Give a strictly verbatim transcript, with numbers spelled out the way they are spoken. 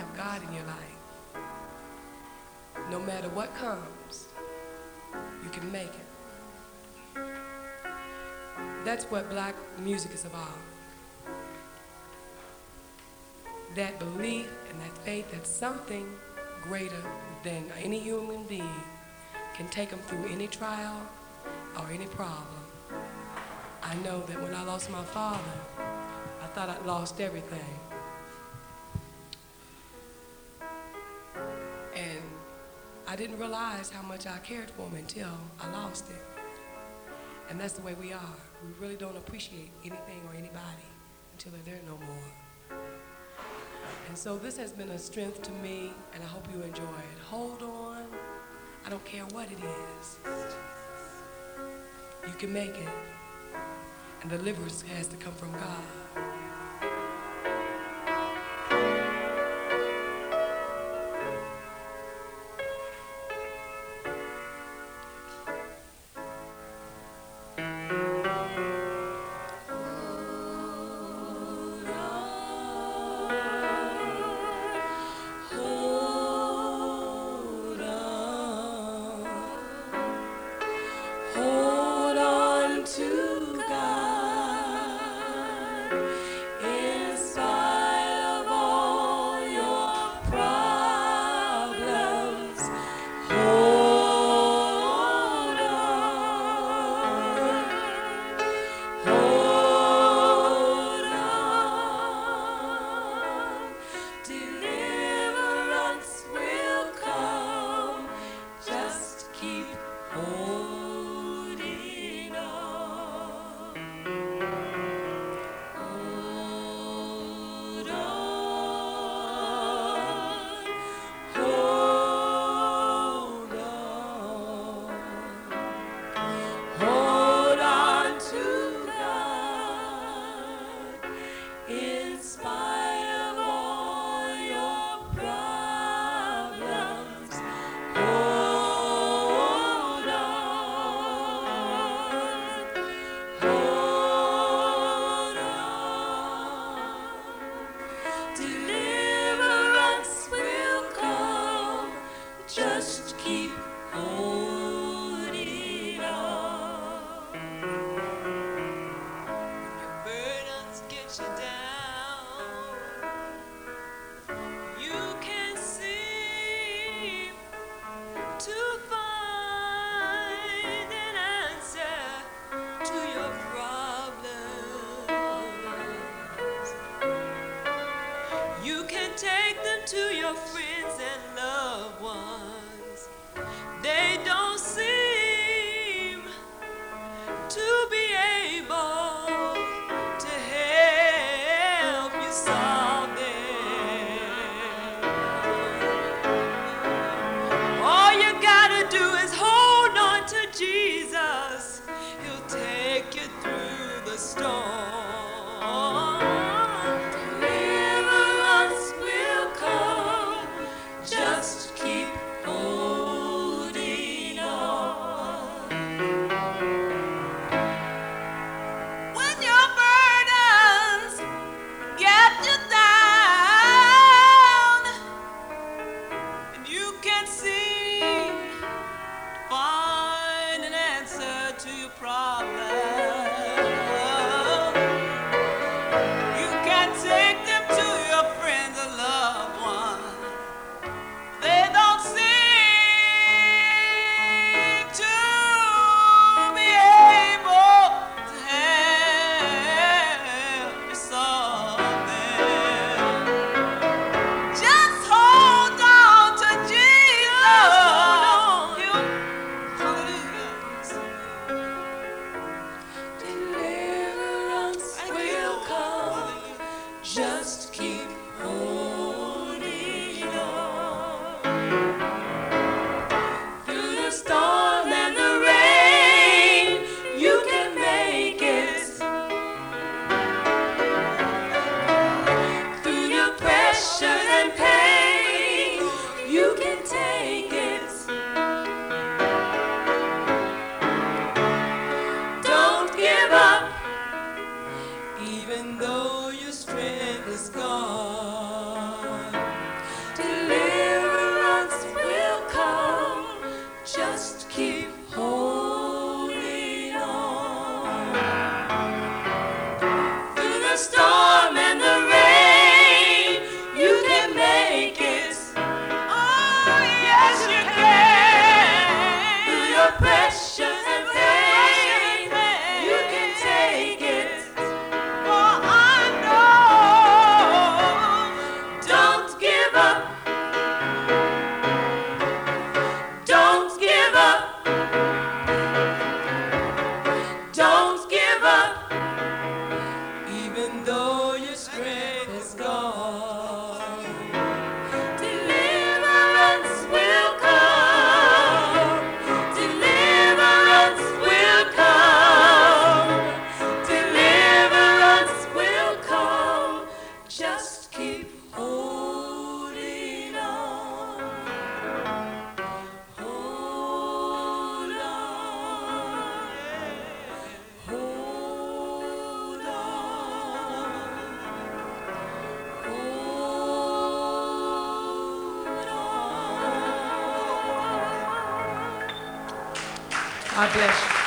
have God in your life, no matter what comes, you can make it. That's what black music is about. That belief and that faith that something greater than any human being can take them through any trial or any problem. I know that when I lost my father, I thought I'd lost everything. And I didn't realize how much I cared for him until I lost it. And that's the way we are. We really don't appreciate anything or anybody until they're there no more. And so this has been a strength to me, and I hope you enjoy it. Hold on. I don't care what it is. You can make it. And deliverance has to come from God. Hold on to God in spite of all your problems. Hold on, hold on. Deliverance will come. Just keep holding. In spite of all your problems, hold on, hold on. Deliverance will come. Just keep holding on. Burdens get you down. You can seem to find an answer to your problems. You can take them to your friends and loved ones. They don't seem to be able to help you solve them. All you gotta do is hold on to Jesus. He'll take you through the storm. Deliverance will come. Just keep holding on. When your burdens get you down, and you can't seem to find an answer to your problem, you can take them to your friends and loved ones. They don't seem to be able to help you solve them. Just hold on to Jesus. You- Hallelujah. Deliverance will come. Just keep holding on. Through the storm and the rain, you can make it. Through the pressure and pain, you can take it. Don't give up, even though your strength is gone. God bless you.